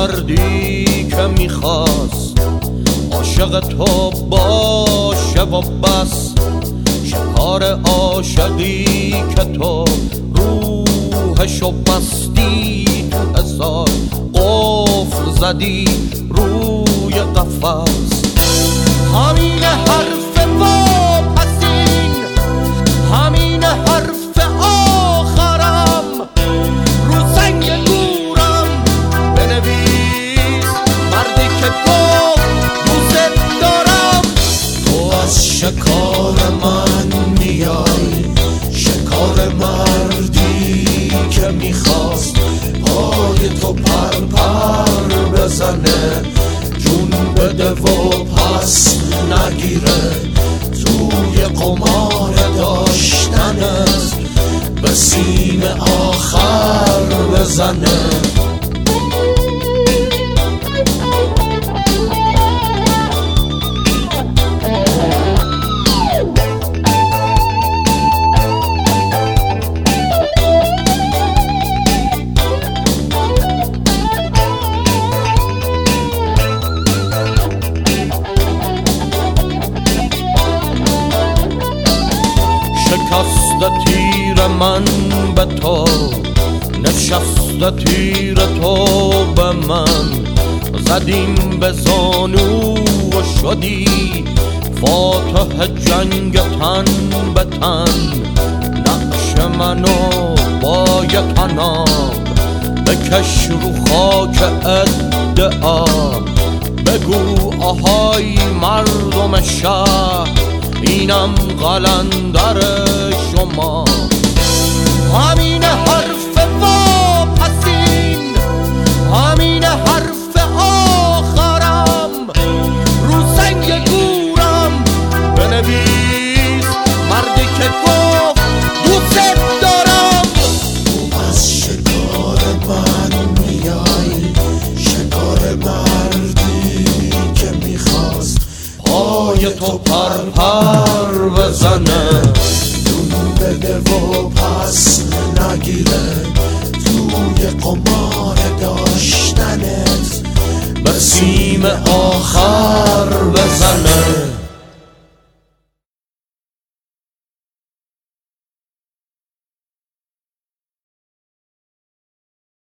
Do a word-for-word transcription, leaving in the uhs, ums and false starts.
مردی که میخواست عاشق تو باشه و بس، شکار عاشقی که تو روحشو بستی، تو هزار قفل زدی روی قفس. همین حرف واپسین، همین حرف آخرم، رو سنگ گورم بنویس مردی که گفت دوست دارم. تو از شکار من میای، شکار مردی که میخواست پای تو پر پر بزنه، جون بده و پس نگیره، توی قمار داشتنت به سیم آخر بزنه. شکست تیر من به تو، نشست تیر تو به من، زدیم به زانو و شدی فاتح جنگ تن به تن. نقش منو با یکنام بکش رو خاک ادعا، بگو آهای مردم شهر اینم قلندر شما. همین حرف واپسین، همین حرف آخرم، رو سنگ گورم بنویس مردی که گفت دوست دارم. تو از شکار من میای، شکار مردی که میخواست پای تو پر پر بزنه، جون بده و پس نگیره، توی قمار داشتنت به سیم آخر